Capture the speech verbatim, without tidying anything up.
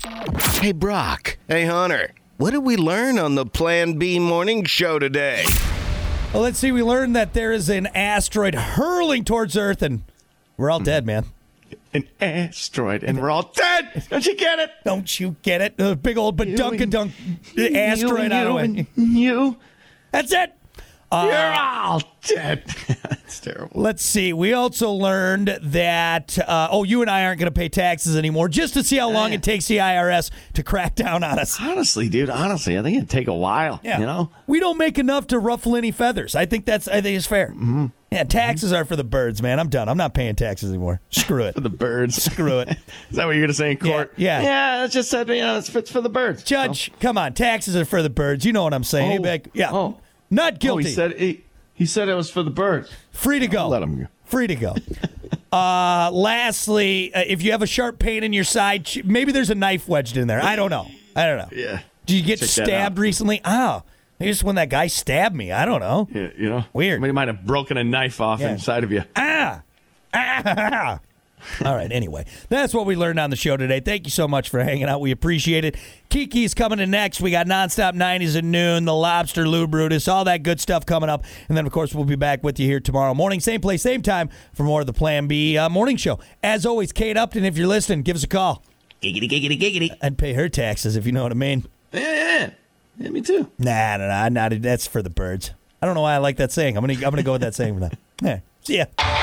Hey, Brock. Hey, Hunter. What did we learn on the Plan B morning show today? Well, let's see. We learned that there is an asteroid hurling towards Earth, and we're all dead, man. An asteroid, and we're all dead. Don't you get it? Don't you get it? The big old badunkadunk asteroid you, out of the way. You. That's it. Uh, You're all dead. That's terrible. Let's see. We also learned that, uh, oh, you and I aren't going to pay taxes anymore, just to see how long it takes the I R S to crack down on us. Honestly, dude, honestly, I think it'd take a while, Yeah. you know? We don't make enough to ruffle any feathers. I think that's, I think it's fair. Mm-hmm. Yeah, taxes are for the birds, man. I'm done. I'm not paying taxes anymore. Screw it. For the birds. Screw it. Is that what you're going to say in court? Yeah. Yeah, yeah it's just said, you know, it's for, it's for the birds. Judge, come on. Taxes are for the birds. You know what I'm saying. Oh. You'd be like, yeah. Oh. Not guilty. Oh, he said he, he said it was for the birds. Free to go. I'll let him go. Free to go. uh, lastly, uh, if you have a sharp pain in your side, ch- maybe there's a knife wedged in there. I don't know. I don't know. Yeah. Did you get Check that stabbed out. recently? Oh, maybe it's when that guy stabbed me. I don't know. Yeah, you know? Weird. Somebody might have broken a knife off Yeah. inside of you. Ah! Ah! All right, anyway, that's what we learned on the show today. Thank you so much for hanging out. We appreciate it. Kiki's coming in next. We got Nonstop nineties at noon, the Lobster, Lou Brutus, all that good stuff coming up. And then, of course, we'll be back with you here tomorrow morning, same place, same time, for more of the Plan B uh, morning show. As always, Kate Upton, if you're listening, give us a call. Giggity, giggity, giggity. I'd pay her taxes, if you know what I mean. Yeah, yeah, yeah. Me too. Nah, nah, nah, nah, that's for the birds. I don't know why I like that saying. I'm gonna, I'm gonna go with that saying for now. Yeah, see ya.